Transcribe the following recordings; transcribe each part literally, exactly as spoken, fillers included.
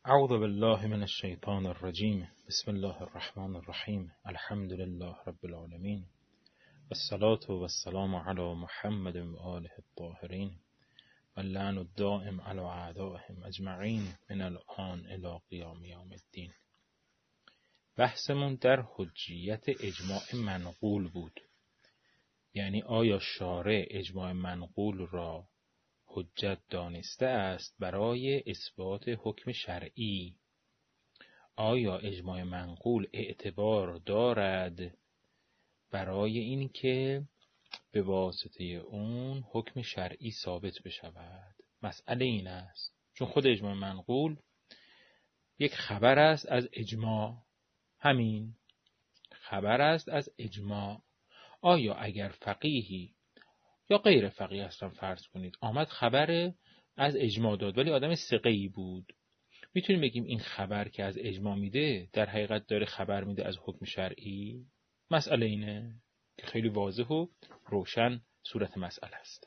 اعوذ بالله من الشیطان الرجیم. بسم الله الرحمن الرحیم. الحمد لله رب العالمین. والصلاة والسلام علی محمد و آله الطاهرین و اللعن الدائم علی اعدائهم اجمعین من الآن الی قیام یوم الدین. بحثمون در حجیت اجماع منقول بود، یعنی آیا شارع اجماع منقول را حجت دانسته است برای اثبات حکم شرعی؟ آیا اجماع منقول اعتبار دارد برای این که به واسطه اون حکم شرعی ثابت بشود؟ مسئله این است، چون خود اجماع منقول یک خبر است از اجماع، همین خبر است از اجماع. آیا اگر فقیهی یا غیر فقیه هستن فرض کنید آمد خبر از اجماع داد ولی آدم ثقه‌ای بود، میتونیم بگیم این خبر که از اجماع میده در حقیقت داره خبر میده از حکم شرعی؟ مسئله اینه که خیلی واضح و روشن صورت مسئله است.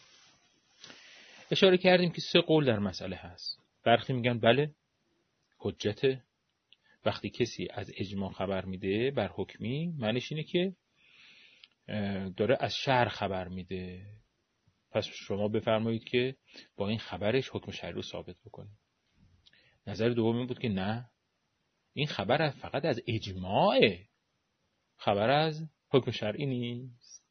اشاره کردیم که سه قول در مسئله هست. برخی میگن بله حجته، وقتی کسی از اجماع خبر میده بر حکمی معنیش اینه که داره از شرع خبر میده، پس شما بفرمایید که با این خبرش حکم شرعی رو ثابت بکنید. نظر دوم این بود که نه، این خبر فقط از اجماعه، خبر از حکم شرعی نیست.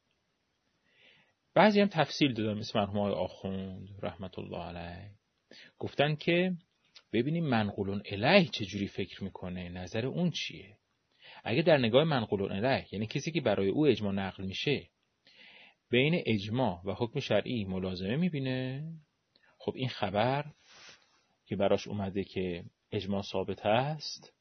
بعضی هم تفصیل دادن، مثل مرحوم آقای آخوند رحمت الله علیه، گفتن که ببینیم منقولون الیه چجوری فکر میکنه، نظر اون چیه. اگه در نگاه منقولون الیه، یعنی کسی که برای او اجماع نقل میشه، بین اجماع و حکم شرعی ملازمه میبینه، خب این خبر که براش اومده که اجماع ثابت است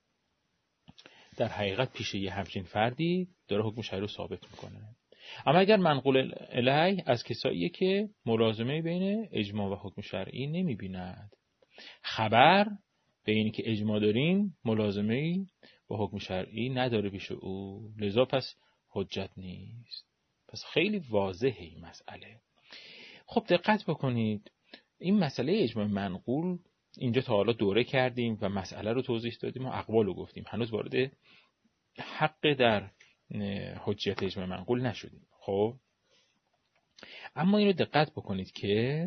در حقیقت پیش یه همچین فردی داره حکم شرعی رو ثابت میکنه. اما اگر منقول الیه از کساییه که ملازمه بین اجماع و حکم شرعی نمیبیند، خبر به اینی که اجماع داریم ملازمه‌ای با حکم شرعی نداره پیش او، لذا پس حجت نیست. پس خیلی واضحه این مسئله. خب دقت بکنید، این مسئله اجماع منقول اینجا تا حالا دوره کردیم و مسئله رو توضیح دادیم و اقوال رو گفتیم، هنوز وارد حق در حجیت اجماع منقول نشدیم. خب اما اینو دقت بکنید که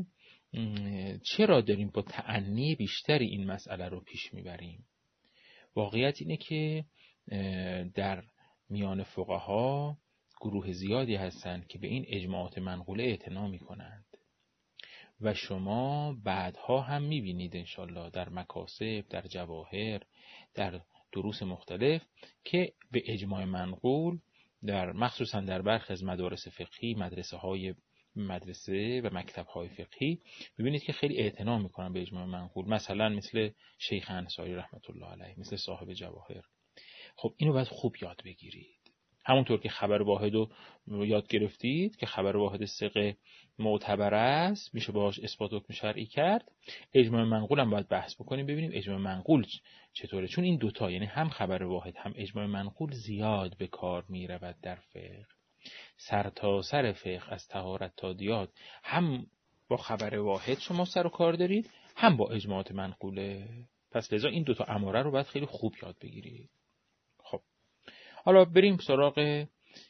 چرا داریم با تأنی بیشتری این مسئله رو پیش میبریم. واقعیت اینه که در میان فقها گروه زیادی هستند که به این اجماعات منقوله اعتنا میکنند و شما بعدها هم میبینید انشالله در مکاسب، در جواهر، در دروس مختلف که به اجماع منقول در مخصوصا در برخی از مدارس فقهی، مدرسه های مدرسه و مکتب های فقهی ببینید که خیلی اعتنا میکنن به اجماع منقول، مثلا مثل شیخ انصاری رحمت الله علیه، مثل صاحب جواهر. خب اینو باید خوب یاد بگیرید. همونطور که خبر واحد رو یاد گرفتید که خبر واحد ثقه معتبر است، میشه باهاش اثبات حکم شرعی کرد، اجماع منقول هم باید بحث بکنیم ببینیم اجماع منقول چطوره، چون این دوتا یعنی هم خبر واحد هم اجماع منقول زیاد به کار میرود در فقه. سر تا سر فقه از طهارت تا دیات هم با خبر واحد شما سر و کار دارید، هم با اجماعات منقوله. پس لذا این دوتا اماره رو باید خیلی خوب یاد بگیرید. خب حالا بریم سراغ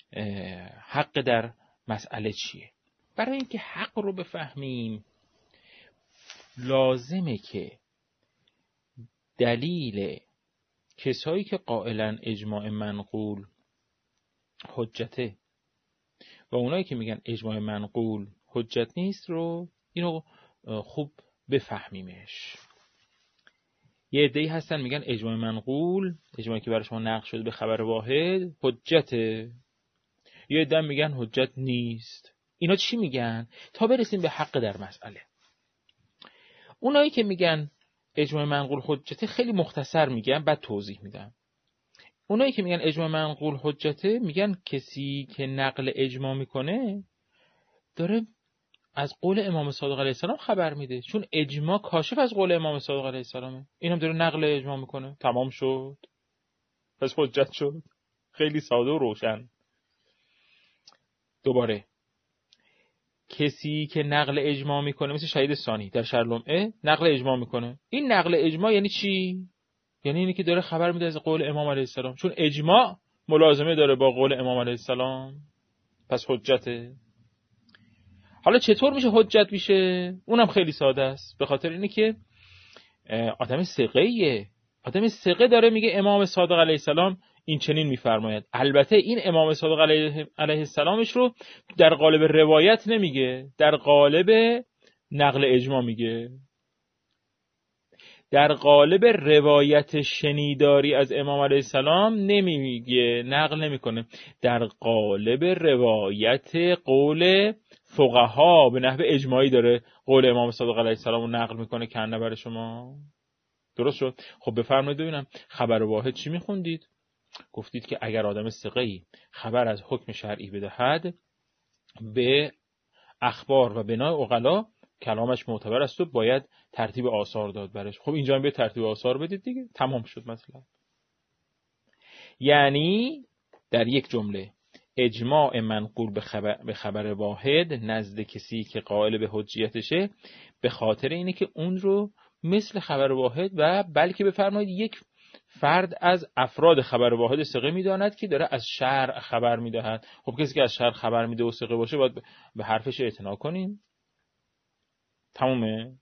حق در مسئله چیه. برای اینکه حق رو بفهمیم لازمه که دلیل کسایی که قائلن اجماع منقول حجته و اونایی که میگن اجماع منقول حجت نیست رو اینو خوب بفهمیمش. یه عده‌ای هستن میگن اجماع منقول، اجماعی که برای شما نقل شده به خبر واحد، حجته. یه عده میگن حجت نیست. اینا چی میگن؟ تا برسیم به حق در مسئله. اونایی که میگن اجماع منقول حجته خیلی مختصر میگن، بعد توضیح میدم. اونایی که میگن اجماع منقول حجته میگن کسی که نقل اجماع میکنه داره از قول امام صادق علیه السلام خبر میده، چون اجماع کاشف از قول امام صادق علیه السلامه. اینم داره نقل اجماع میکنه، تمام شد، پس حجت شد. خیلی ساده و روشن. دوباره کسی که نقل اجماع میکنه مثل شهید ثانی در شرح لمعه نقل اجماع میکنه. این نقل اجماع یعنی چی؟ یعنی اینی که داره خبر میده از قول امام علیه السلام، چون اجماع ملازمه داره با قول امام علیه السلام، پس حجته. حالا چطور میشه حجت میشه؟ اونم خیلی ساده است. به خاطر اینه که آدم ثقه‌ایه، آدم ثقه داره میگه امام صادق علیه السلام این چنین میفرماید. البته این امام صادق علیه, علیه السلامش رو در قالب روایت نمیگه، در قالب نقل اجماع میگه. در قالب روایت شنیداری از امام علیه السلام نمیگه، نقل نمیکنه. در قالب روایت قول فقها به نحو اجماعی داره قول امام صادق علیه السلام رو نقل میکنه که نه برای شما. درست شد؟ خب بفرمایید ببینم خبر واحد چی میخوندید؟ گفتید که اگر آدم ثقه‌ای خبر از حکم شرعی بدهد به اخبار و بنای عقلا کلامش معتبر است و باید ترتیب آثار داد برش. خب اینجا هم به ترتیب آثار بدید دیگه، تمام شد مثلا. یعنی در یک جمله اجماع منقول به خبر, به خبر واحد نزد کسی که قائل به حجیتشه به خاطر اینه که اون رو مثل خبر واحد و بلکه بفرمایید یک فرد از افراد خبر واحد ثقه میداند که داره از شرع خبر میدهد. خب کسی که از شرع خبر میده و ثقه باشه باید به حرفش اعتنا کنیم. تمومه.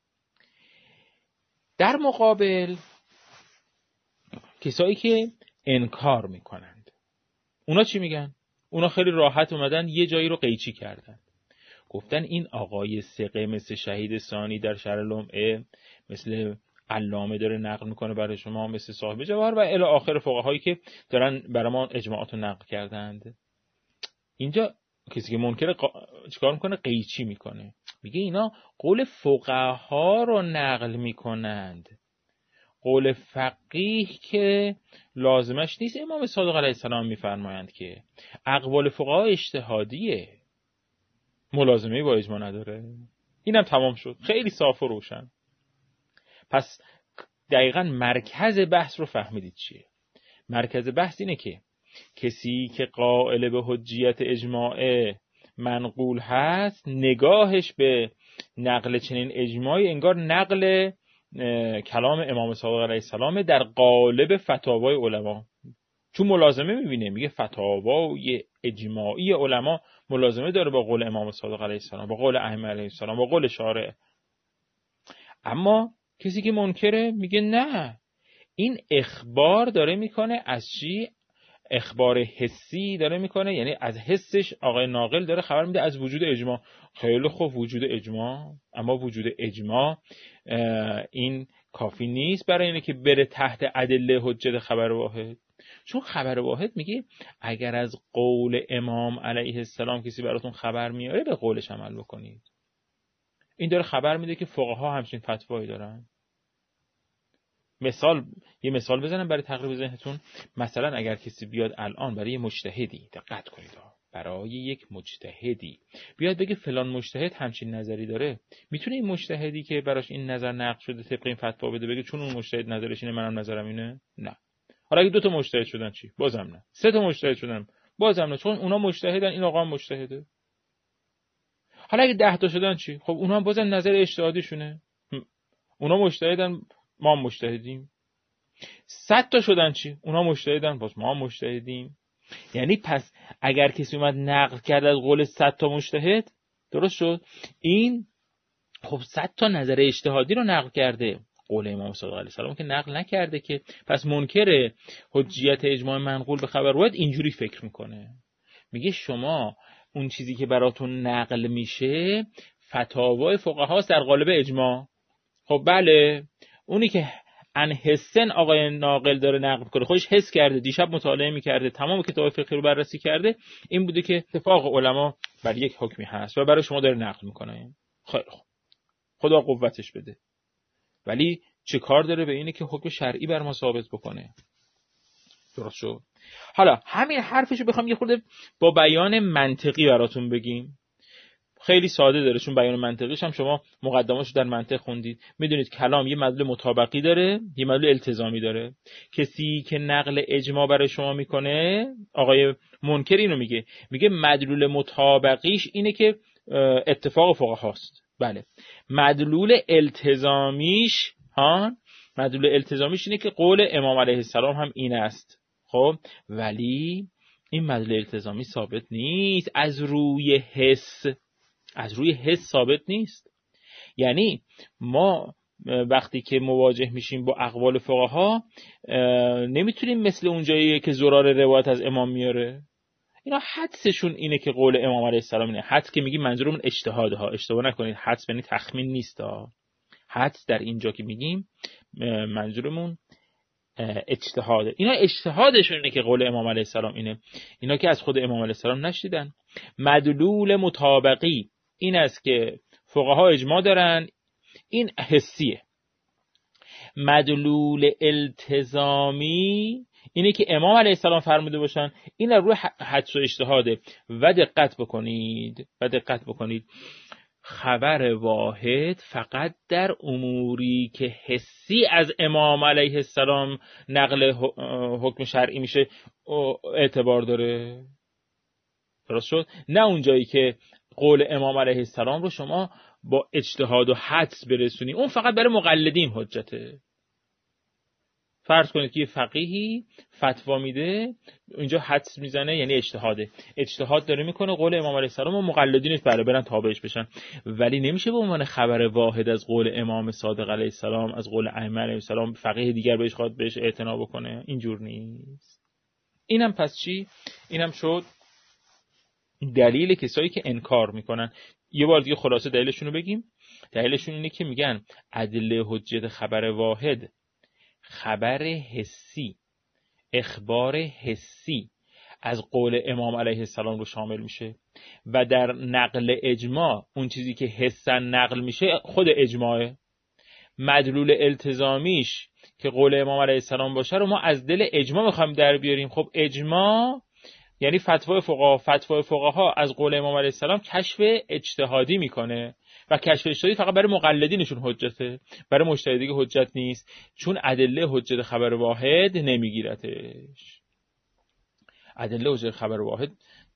در مقابل کسایی که انکار میکنند، اونا چی میگن؟ اونا خیلی راحت اومدن یه جایی رو قیچی کردن، گفتن این آقای ثقه مثل شهید ثانی در شرح لمعه، مثل علامه داره نقل میکنه برای شما، مثل صاحب جواهر و الی آخر فقهایی که دارن برای ما اجماعات رو نقل کردند. اینجا کسی که منکر قا... چیکار میکنه؟ قیچی میکنه، میگه اینا قول فقها رو نقل میکنند، قول فقیه که لازمش نیست امام صادق علیه السلام میفرمایند که اقوال فقها اجتهادیه، ملازمه با اجماع نداره. اینم تمام شد، خیلی صاف و روشن. پس دقیقاً مرکز بحث رو فهمیدید چیه؟ مرکز بحث اینه که کسی که قائل به حجیت اجماع منقول هست نگاهش به نقل چنین اجماعی انگار نقل کلام امام صادق علیه السلام در قالب فتاوای علما، چون ملازمه میبینه، میگه فتاوای اجماعی علما ملازمه داره با قول امام صادق علیه السلام، با قول ائمه علیه السلام، با قول شارع. اما کسی که منکره میگه نه، این اخبار داره میکنه از چی؟ اخبار حسی داره میکنه، یعنی از حسش آقای ناقل داره خبر میده از وجود اجماع. خیلی خوب، وجود اجماع، اما وجود اجماع این کافی نیست برای اینه که بره تحت ادله حجت خبر واحد. چون خبر واحد میگه اگر از قول امام علیه السلام کسی براتون خبر میاره به قولش عمل بکنید. این داره خبر میده که فقها همچین فتوایی دارن. مثال یه مثال بزنم برای تقریب ذهنتون. مثلا اگر کسی بیاد الان برای مجتهدی، دقت کنید، برای یک مجتهدی بیاد بگه فلان مجتهد همچین نظری داره، میتونه این مجتهدی که براش این نظر نقل شده طبق این فتوا بده بگه چون اون مجتهد نظرش اینه منم نظرم اینه؟ نه. حالا اگه دو تا مجتهد شدن چی؟ بازم نه. سه تا مجتهد شدن بازم نه، چون اونا مجتهدن این آقا هم مجتهده. حالا اگه ده تا شدن چی؟ خب اونا هم بازم نظر اجتهادیشونه. اونا مجتهدن ما هم مجتهدیم. صد تا شدن چی؟ اونا مجتهدن باز ما هم مجتهدیم. یعنی پس اگر کسی اومد نقل کرد از قول صد تا مجتهد، درست شد، این خب صد تا نظر اجتهادی رو نقل کرده، قول امام صادق علیه السلام که نقل نکرده که. پس منکر حجیت اجماع منقول به خبر واحد اینجوری فکر میکنه، میگه شما اون چیزی که براتون نقل میشه فتاوای فقهاست در قالب اجماع. خب بله، اونی که ان حسن آقای ناقل داره نقل کنه، خودش حس کرده، دیشب مطالعه میکرده، تمام کتاب فقهی رو بررسی کرده، این بوده که اتفاق علما بر یک حکمی هست و برای شما داره نقل میکنه. خیلی خوب، خدا قوتش بده. ولی چه کار داره به اینه که حکم شرعی بر ما ثابت بکنه؟ درست شد. حالا همین حرفشو بخوام یه خورده با بیان منطقی براتون بگیم، خیلی ساده داره، چون بیان منطقیش هم شما مقدماتشو در منطق خوندید، میدونید کلام یه مدلول مطابقی داره، یه مدلول التزامی داره. کسی که نقل اجماع برای شما میکنه، آقای منکر اینو میگه، میگه مدلول مطابقیش اینه که اتفاق فقهاست. بله. مدلول التزامیش ها مدلول التزامیش اینه که قول امام علیه السلام هم این است. خب ولی این مدلول التزامی ثابت نیست از روی حس، از روی حس ثابت نیست. یعنی ما وقتی که مواجه میشیم با اقوال فقها نمیتونیم مثل اونجایی که زرار روایت از امام میاره، اینا حدسشون اینه که قول امام علیه السلام اینه. حدس که میگیم منظورمون اجتهاده ها، اشتباه نکنید، حدس یعنی تخمین نیست ها. حدس در اینجا که میگیم منظورمون اجتهاده. اینا اجتهادشون اینه که قول امام علیه السلام اینه، اینا که از خود امام علیه السلام نشدیدن. مدلول مطابقی این است که فقها اجماع دارن، این حسیه. مدلول التزامی اینه که امام علیه السلام فرموده باشن، این روی حدس و اجتهاده. و دقت بکنید و دقت بکنید خبر واحد فقط در اموری که حسی از امام علیه السلام نقل حکم شرعی میشه اعتبار داره. درست شد؟ نه اونجایی که قول امام علیه السلام رو شما با اجتهاد و حدس برسونی، اون فقط برای مقلدین حجته. فرض کنید که یه فقیهی فتوا میده، اینجا حدس میزنه یعنی اجتهاده، اجتهاد داره میکنه، قول امام علیه السلام و مقلدینش برای برن تابعش بشن، ولی نمیشه به عنوان خبر واحد از قول امام صادق علیه السلام، از قول ائمه علیه السلام فقیه دیگر بهش خواد بهش اعتنا بکنه. اینجور نیست. اینم پس چی؟ اینم شد دلیل کسایی که انکار میکنن. یه بار دیگه خلاصه دلیلشون رو بگیم. دلیلشون اینه که میگن ادله حجت خبر واحد خبر حسی، اخبار حسی از قول امام علیه السلام رو شامل میشه و در نقل اجماع اون چیزی که حسن نقل میشه خود اجماعه. مدلول التزامیش که قول امام علیه السلام باشه رو ما از دل اجماع میخوایم در بیاریم. خب اجماع یعنی فتوای فقها، فتوای فقها از قول امام علیه السلام کشف اجتهادی میکنه و کشف اجتهادی فقط برای مقلدینشون حجته، برای مجتهد دیگه حجت نیست، چون ادله حجت خبر واحد نمیگیرتش. ادله حجت خبر واحد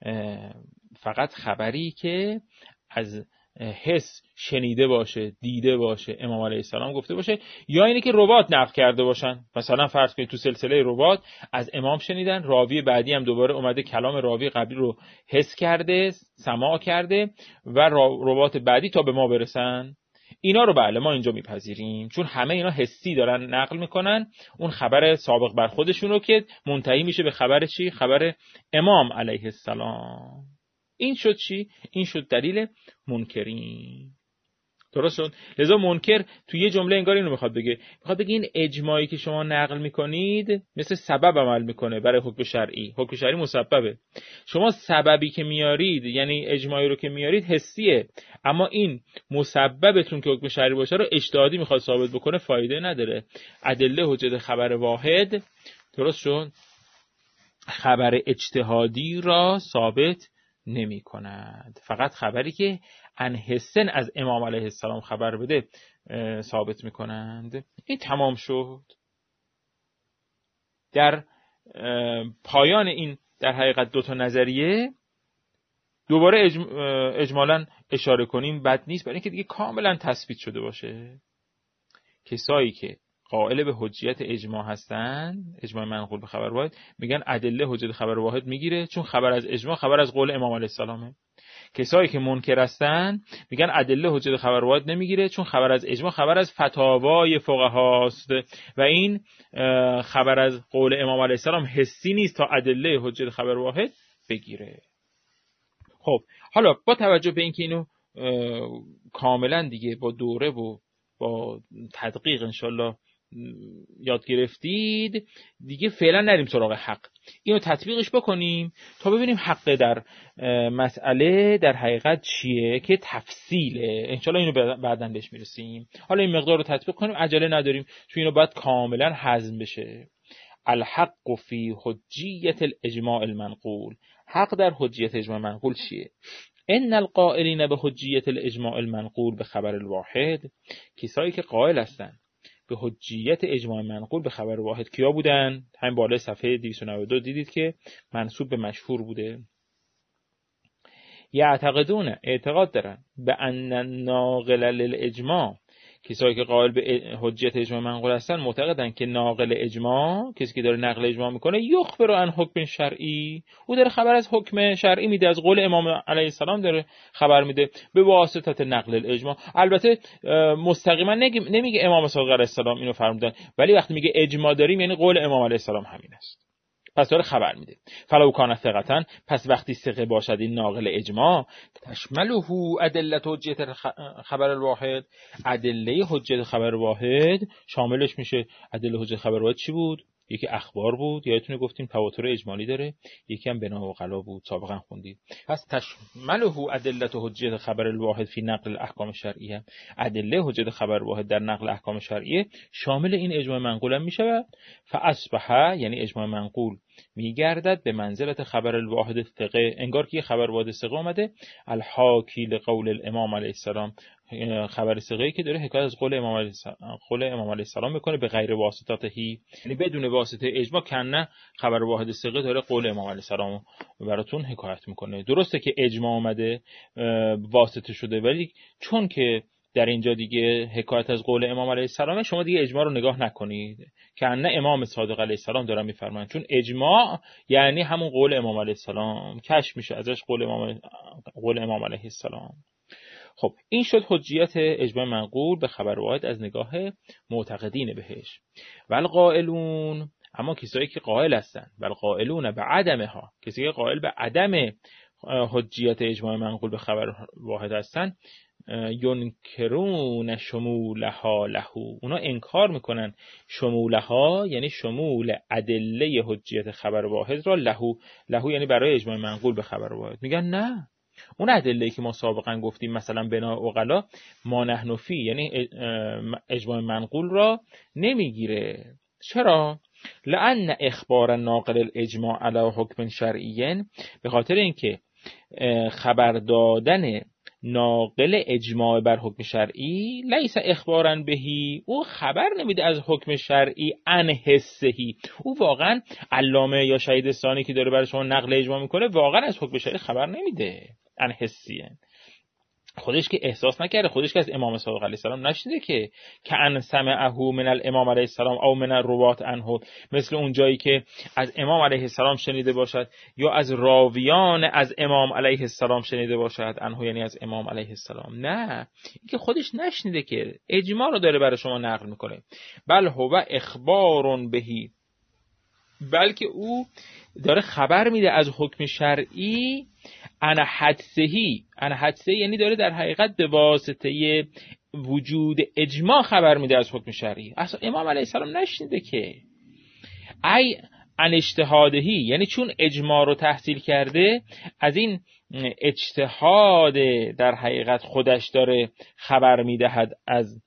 فقط خبری که از حس شنیده باشه، دیده باشه، امام علیه السلام گفته باشه، یا اینی که روات نقل کرده باشن. مثلا فرض کنید تو سلسله روات از امام شنیدن، راوی بعدی هم دوباره اومده کلام راوی قبلی رو حس کرده، سماع کرده و روات بعدی تا به ما برسن. اینا رو بله ما اینجا میپذیریم، چون همه اینا حسی دارن نقل میکنن اون خبر سابق بر خودشون رو که منتهی میشه به خبر چی؟ خبر امام علیه السلام. این شد چی؟ این شد دلیل منکرین. درست شد؟ لذا منکر تو یه جمله انگار اینو میخواد بگه، میخواد بگه این اجماعی که شما نقل میکنید مثل سبب عمل میکنه برای حکم شرعی. حکم شرعی مسببه. شما سببی که میارید یعنی اجماعی رو که میارید حسیه، اما این مسببتون که حکم شرعی باشه رو اجتهادی میخواد ثابت بکنه، فایده نداره. ادله حجت خبر واحد، درست شد، خبر اجتهادی را ثابت نمی کند. فقط خبری که ان حسن از امام علیه السلام خبر بده ثابت می کنند. این تمام شد. در پایان این در حقیقت دو تا نظریه دوباره اجم... اجمالاً اشاره کنیم بد نیست، برای اینکه دیگه کاملا تثبیت شده باشه. کسایی که قائل به حجیت اجماع هستن، اجماع منقول به خبر واحد، میگن ادله حجت خبر واحد میگیره، چون خبر از اجماع خبر از قول امام علیه السلامه. کسایی که منکر هستن میگن ادله حجت خبر واحد نمیگیره، چون خبر از اجماع خبر از فتاوای فقهاست و این خبر از قول امام علیه السلام حسی نیست تا ادله حجت خبر واحد بگیره. خب حالا با توجه به اینکه اینو کاملا دیگه با دوره و با تدقیق انشالله یاد گرفتید، دیگه فعلا نریم سراغ حق، اینو تطبیقش بکنیم تا ببینیم حق در مسئله در حقیقت چیه که تفصیله. انشالله اینو بعداً بهش میرسیم. حالا این مقدار رو تطبیق کنیم، عجله نداریم چون اینو باید کاملا هضم بشه. الحق فی حجیت الاجماع المنقول، حق در حجیت اجماع منقول چیه؟ ان القائلین به حجیت الاجماع المنقول به خبر الواحد، کسایی که قائل هستن به حجیت اجماع منقول به خبر واحد کیا بودن؟ همین بالای صفحه دویست و نود و دو دیدید که منسوب به مشهور بوده. یعتقدون اعتقاد دارن به ان ناقل للاجماع، کسایی که قائل به حجیت اجماع منقول هستن معتقدن که ناقل اجماع، کسی که داره نقل اجماع میکنه، یخبر عن حکم شرعی، او داره خبر از حکم شرعی میده، از قول امام علیه السلام داره خبر میده به واسطه نقل الاجماع. البته مستقیما نمیگه امام صادق علیه السلام اینو فرمودن، ولی وقتی میگه اجماع داریم یعنی قول امام علیه السلام همین است، پس داره خبر میده. فلو کان ثقةً، پس وقتی ثقه باشد این ناقل اجماع، تشمله ادله حجیت خبر الواحد، ادله حجیت خبر واحد شاملش میشه. ادله حجیت خبر واحد چی بود؟ یکی اخبار بود، یادتونه گفتیم تواتر اجمالی داره، یکی هم بنا و غلا بود، سابقا خوندید. پس تشمله ادله حجیت خبر الواحد فی نقل الاحکام شرعیه، ادله حجیت خبر واحد در نقل احکام شرعیه شامل این اجماع منقول هم میشه. فاصبح، یعنی اجماع منقول میگردد به منزلت خبر الواحد ثقه، انگار که خبر واحد ثقه اومده الحاکی لقول الامام علیه السلام، خبر ثقه‌ای که داره حکایت از قول امام علیه السلام، قول امام علیه السلام میکنه به غیر واسطه‌هی، یعنی بدون واسطه اجماع، کنه خبر واحد ثقه داره قول امام علیه السلام براتون حکایت میکنه. درسته که اجماع اومده واسطه شده، ولی چون که در اینجا دیگه حکایت از قول امام علیه السلام، شما دیگه اجماع رو نگاه نکنید که نه امام صادق علیه السلام دارن میفرمایند، چون اجماع یعنی همون قول امام علیه السلام، کشف میشه ازش قول امام قول امام علیه السلام. خب این شد حجیت اجماع منقول به خبر واحد از نگاه معتقدین بهش. والقائلون، اما کسایی که قائل هستن، والقائلون به عدمها، کسی که قائل به عدم حجیت اجماع منقول به خبر واحد هستن، ینکرون شمولها لهو، اونا انکار میکنن شمولها، یعنی شمول ادله حجیت خبر واحد را لهو، لهو یعنی برای اجماع منقول به خبر واحد. میگن نه، اون ادله‌ای که ما سابقا گفتیم مثلا بنا و غلا ما نحن فی، یعنی اجماع منقول را نمیگیره. چرا؟ لأن اخبار ناقل الاجماع علی حکم شرعی، به خاطر اینکه خبر دادن ناقل اجماع بر حکم شرعی لیس اخبارن بهی، او خبر نمیده از حکم شرعی ان حسهی، او واقعا علامه یا شهید ثانی که داره برای شما نقل اجماع میکنه واقعا از حکم شرعی خبر نمیده، ان حسیه، خودش که احساس نکرده، خودش که از امام صادق علیه السلام نشنیده که که ان سمعه من الامام علیه السلام او من الروات عنه، مثل اون جایی که از امام علیه السلام شنیده باشد یا از راویان از امام علیه السلام شنیده باشد، عنه یعنی از امام علیه السلام. نه، این که خودش نشنیده که اجماع رو داره برای شما نقل میکنه. بل هو اخبار بهی، بلکه او داره خبر میده از حکم شرعی انا حدسهی، انا حدسه یعنی داره در حقیقت به واسطه وجود اجماع خبر میده از حکم شرعی، اصلا امام علیه السلام نشنیده که. ای ان اجتهادهی، یعنی چون اجماع رو تحصیل کرده از این اجتهاد در حقیقت خودش داره خبر میدهد از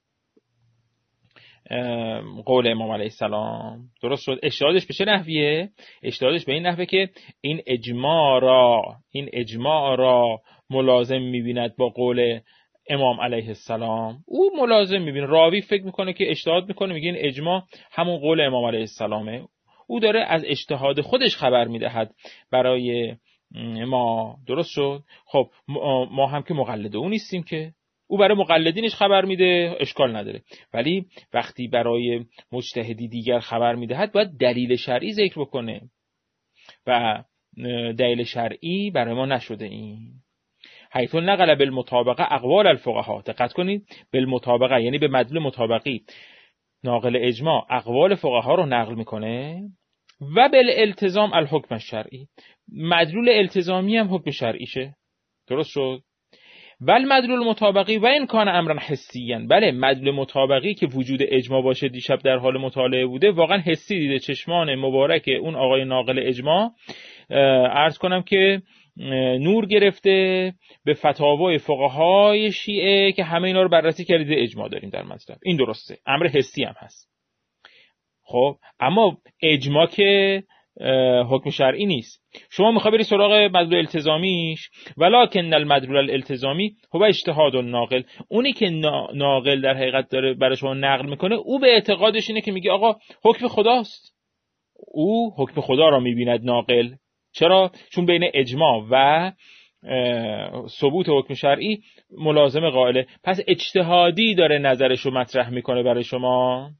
قول امام علیه السلام. درست شد؟ اجتهادش به چه نحویه؟ اجتهادش به این نحوه که این اجماع را این اجماع را ملازم می‌بیند با قول امام علیه السلام. او ملازم می‌بینه، راوی فکر میکنه که اجتهاد میکنه، میگه این اجماع همون قول امام علیه السلامه، او داره از اجتهاد خودش خبر میدهد برای ما. درست شد؟ خب ما هم که مقلد او نیستیم که، او برای مقلدینش خبر میده، اشکال نداره، ولی وقتی برای مجتهدی دیگر خبر میدهد باید دلیل شرعی ذکر بکنه و دلیل شرعی برای ما نشده. این حیث نقل بالمطابقه اقوال الفقهاء، دقت کنید، بالمطابقه یعنی به مدلول مطابقی ناقل اجماع اقوال فقها رو نقل میکنه، و بالالتزام الحکم الشرعی، مدلول التزامی هم حکم شرعیشه. درست شد؟ ول مدلول مطابقی و این کان امرا حسیاً، بله مدلول مطابقی که وجود اجماع باشه، دیشب در حال مطالعه بوده، واقعا حسی دیده، چشمان مبارک اون آقای ناقل اجماع عرض کنم که نور گرفته به فتاوای فقهای شیعه که همه اینا رو بررسی کردید، اجماع داریم در مطلب. این درسته، امر حسی هم هست. خب اما اجماع که حکم شرعی نیست. شما میخوای بری سراغ مدلول التزامیش، ولکن المدلول الالتزامی هو اجتهاد الناقل، اونی که ناقل در حقیقت داره برای شما نقل میکنه، او به اعتقادش اینه که میگه آقا حکم خداست، او حکم خدا را میبیند ناقل. چرا؟ چون بین اجماع و ثبوت حکم شرعی ملازم قائله. پس اجتهادی داره نظرش رو مطرح میکنه برای شما.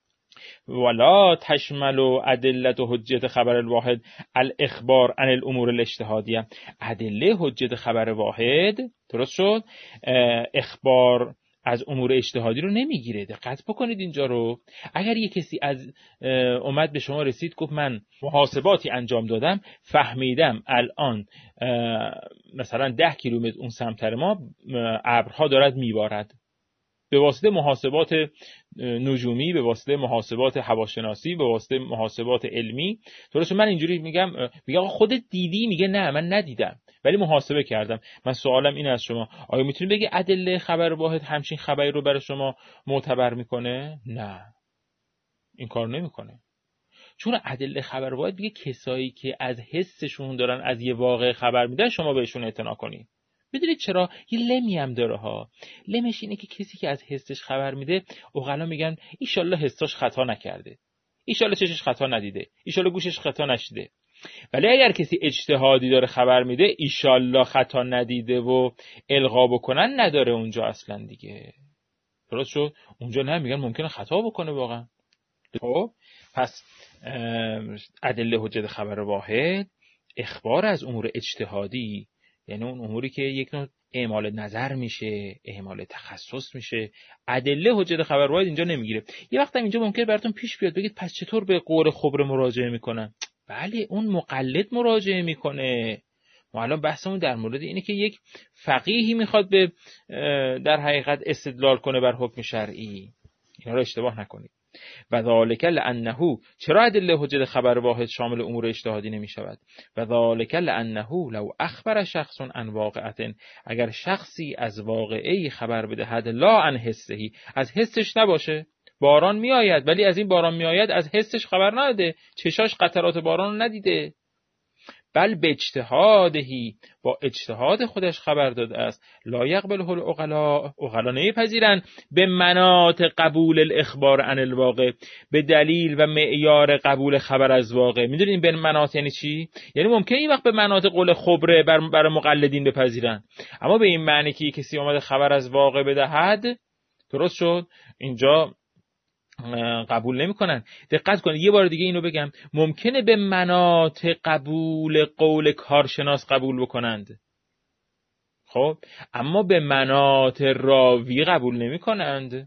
ولا تشمل و ادلت و حجت خبر الواحد الاخبار عن الامور الاجتهادیه. ادله حجت خبر واحد، درست شد، اخبار از امور اجتهادی رو نمیگیره. دقت بکنید اینجا رو. اگر یک کسی از اومد به شما رسید گفت من محاسباتی انجام دادم، فهمیدم الان مثلا ده کیلومتر اون سمتر ما ابرها دارد میبارد، به واسطه محاسبات نجومی، به واسطه محاسبات هواشناسی، به واسطه محاسبات علمی. درسته من اینجوری میگم، میگه آقا خودت دیدی؟ میگه نه من ندیدم ولی محاسبه کردم. من سوالم این از شما، آیا میتونی بگی ادله خبر واحد همچین خبری رو برای شما معتبر میکنه؟ نه، این کار نمیکنه. چون ادله خبر واحد میگه کسایی که از حسشون دارن از یه واقع خبر میدن شما بهشون اعتنا کنی. میدونید چرا؟ یه لمی هم داره ها. لمش اینه که کسی که از حسش خبر میده، عقلا میگن ایشالله حسش خطا نکرده، ایشالله چشش خطا ندیده، ایشالله گوشش خطا نشیده. ولی اگر کسی اجتهادی داره خبر میده، ایشالله خطا ندیده و القا بکنن نداره اونجا اصلا دیگه. درست شد؟ اونجا نه، میگن ممکنه خطا بکنه واقعا. خب پس ادله حجت خبر واحد اخبار از امور اجتهادی، یعنی اون اموری که یک نوع اعمال نظر میشه، اعمال تخصص میشه. ادله حجت خبر واحد اینجا نمیگیره. یه وقت هم اینجا ممکنه براتون پیش بیاد بگید پس چطور به قول خبره مراجعه میکنن؟ بله، اون مقلد مراجعه میکنه. ما الان بحثمون در مورد اینه که یک فقیهی میخواد به در حقیقت استدلال کنه بر حکم شرعی. اینا رو اشتباه نکنید. و ذالک لانه، چرا ادله حجت خبر واحد شامل امور اجتهادی نمی شود؟ و ذالک لانه لو اخبر شخص عن واقعه، اگر شخصی از واقعه خبر بدهد لا عن حسه، از حسش نباشه، باران می آید ولی از این باران می آید از حسش خبر نداده، چشاش قطرات باران رو ندیده، بل به اجتهادهی، با اجتهاد خودش خبر داده است، لا یقبله العقلاء، عقلا نمیپذیرن به مناط قبول الاخبار عن الواقع، به دلیل و معیار قبول خبر از واقع. میدونین به مناط یعنی چی؟ یعنی ممکنه این وقت به مناط قول خبره بر برای مقلدین بپذیرن، اما به این معنی که کسی اومده خبر از واقع بدهد، درست شد، اینجا قبول نمی کنن. دقت کنید یه بار دیگه اینو بگم، ممکنه به مناط قبول قول کارشناس قبول بکنند، خب اما به مناط راوی قبول نمی کنند.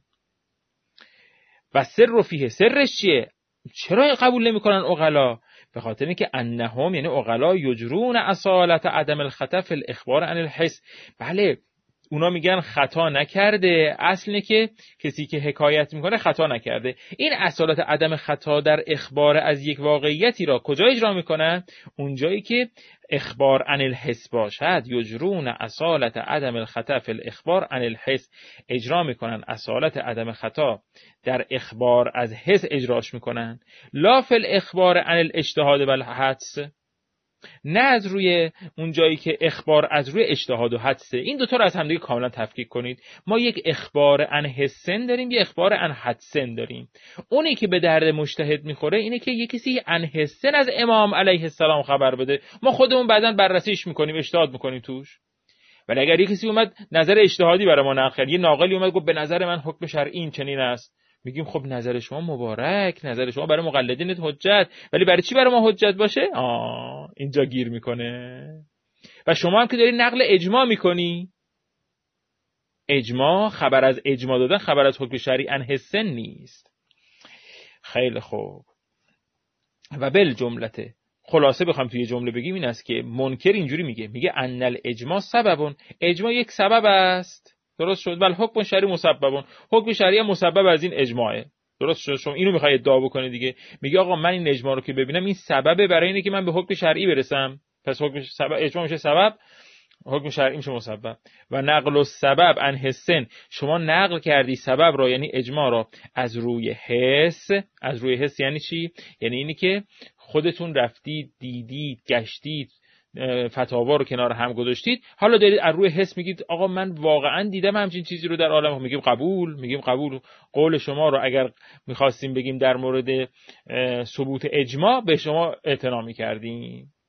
و سر فیه، سرش چیه؟ چرا قبول نمی کنن عقلا؟ به خاطر اینکه انهم، یعنی عقلا، یجرون اصالت عدم الخطا فی الاخبار عن الحس. بله، اونا میگن خطا نکرده، اصله که کسی که حکایت میکنه خطا نکرده. این اصالت عدم خطا در اخبار از یک واقعیتی را کجا اجرا میکنن؟ اونجایی که اخبار عن الحس باشد. یجرون اصالت عدم الخطا فی الاخبار عن الحس، اجرا میکنن اصالت عدم خطا در اخبار از حس اجراش میکنن، لا فی الاخبار عن الاجتهاد و الحدس، نه از روی اون جایی که اخبار از روی اجتهاد و حدسه. این دوتا رو از همدیگه کاملا تفکیک کنید. ما یک اخبار عن حسن داریم، یک اخبار عن حدسن داریم. اونی که به درد مجتهد میخوره اینه که یک کسی عن حسن از امام علیه السلام خبر بده، ما خودمون بعداً بررسیش میکنیم، اجتهاد میکنیم توش. ولی اگر یک کسی اومد نظر اجتهادی برای ما نقل، یه ناقلی اومد گفت به نظر من حکم شرعی این چنین است، میگیم خب نظر شما مبارک، نظر شما برای مقلدین حجت، ولی برای چی برای ما حجت باشه؟ آه اینجا گیر میکنه. و شما هم که داری نقل اجماع میکنی، اجماع، خبر از اجماع دادن خبر از حکم شرعی عن حسن نیست. خیلی خوب. و بل جملته، خلاصه بخوام توی جمله بگیم این است که منکر اینجوری میگه، میگه ان الاجماع سببون، اجماع یک سبب است، درست شد، ولی حکم شرعی مسببون، حکم شرعی مسبب از این اجماعه، درست شد. شما اینو میخوای ادعا بکنی دیگه، میگه آقا من این اجماع رو که ببینم این سببه برای اینه که من به حکم شرعی برسم، پس حکم سبب، اجماع میشه سبب، حکم شرعی میشه مسبب. و نقل السبب عن حسن، شما نقل کردی سبب را، یعنی اجماع را، از روی حس. از روی حس یعنی چی؟ یعنی اینی که خودتون رفتید، دیدید، گشتید، فتاوا رو کنار هم گذاشتید، حالا دارید از روی حس میگید آقا من واقعا دیدم همچین چیزی رو در عالم، میگیم قبول، میگیم قبول. قول شما رو اگر میخواستیم بگیم در مورد ثبوت اجماع به شما اعتنا میکردیم،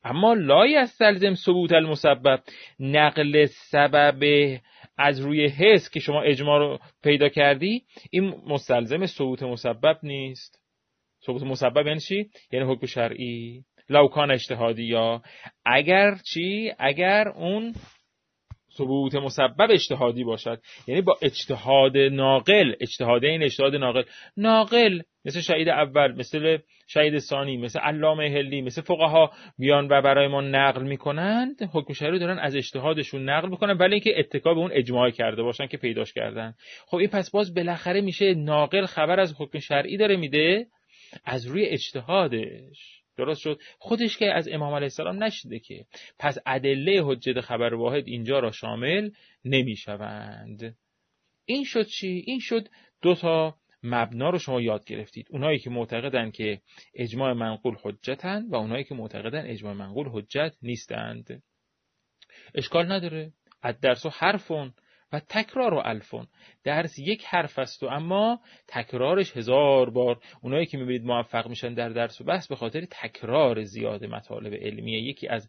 اما لا یستلزم ثبوت المسبب، نقل سبب از روی حس که شما اجماع رو پیدا کردی، این مستلزم ثبوت مسبب نیست. ثبوت مسبب یعنی چی؟ یعنی حکم شرعی. لو کان اجتهادی، یا اگر چی؟ اگر اون ثبوت مسبب اجتهادی باشد، یعنی با اجتهاد ناقل، اجتهاد این اجتهاد ناقل ناقل مثل شهید اول، مثل شهید ثانی، مثل علامه هلی، مثل فقها بیان و برای ما نقل میکنند، حکم شرعی دارن از اجتهادشون نقل میکنن، ولی اینکه اتکا به اون اجماع کرده باشن که پیداش کردن. خب این پس باز بالاخره میشه ناقل خبر از حکم شرعی داره میده از روی اجتهادش. درست شد؟ خودش که از امام علیه السلام نشده که، پس ادله حجت خبر واحد اینجا را شامل نمیشوند. این شد چی؟ این شد دو تا مبنا رو شما یاد گرفتید. اونایی که معتقدن که اجماع منقول حجتن و اونایی که معتقدن اجماع منقول حجت نیستند. اشکال نداره، الدرس و حرفون و تکرار و الفون. درس یک حرف است و اما تکرارش هزار بار. اونایی که میبینید موفق میشن در درس و بحث به خاطر تکرار زیاد مطالب علمیه. یکی از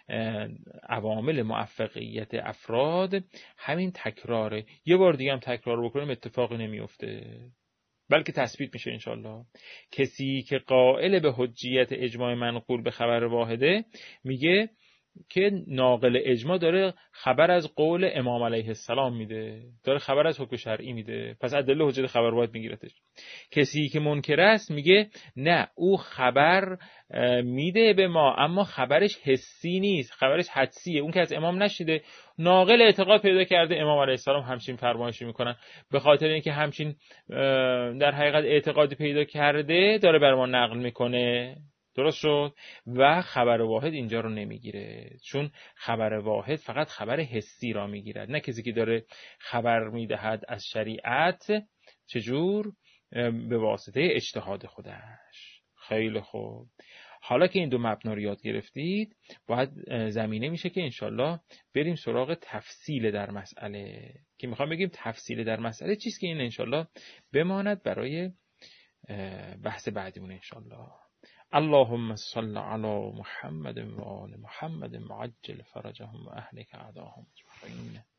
عوامل موفقیت افراد همین تکراره. یه بار دیگه هم تکرار بکنیم اتفاقی نمیفته، بلکه تثبیت میشه انشالله. کسی که قائل به حجیت اجماع منقول به خبر واحده میگه که ناقل اجماع داره خبر از قول امام علیه السلام میده، داره خبر از حکم شرعی میده، پس ادله حجت خبر واحد میگیرتش. کسی که منکر است میگه نه، او خبر میده به ما اما خبرش حسی نیست، خبرش حدسیه، اون که از امام نشیده، ناقل اعتقاد پیدا کرده امام علیه السلام همچین فرمایشی میکنن، به خاطر اینکه همچین در حقیقت اعتقادی پیدا کرده داره بر ما نقل میکنه. درست شد؟ و خبر واحد اینجا رو نمیگیره، چون خبر واحد فقط خبر حسی را میگیرد، نه کسی که داره خبر میدهد از شریعت چجور؟ به واسطه اجتهاد خودش. خیلی خوب، حالا که این دو مبنا رو یاد گرفتید، باید زمینه میشه که انشالله بریم سراغ تفصیل در مسئله، که میخوام بگیم تفصیل در مسئله چیست، که این انشالله بماند برای بحث بعدیمون انشالله. اللهم صل علی محمد و آل محمد معجل فرجهم و اهلک اعداهم اجمعین.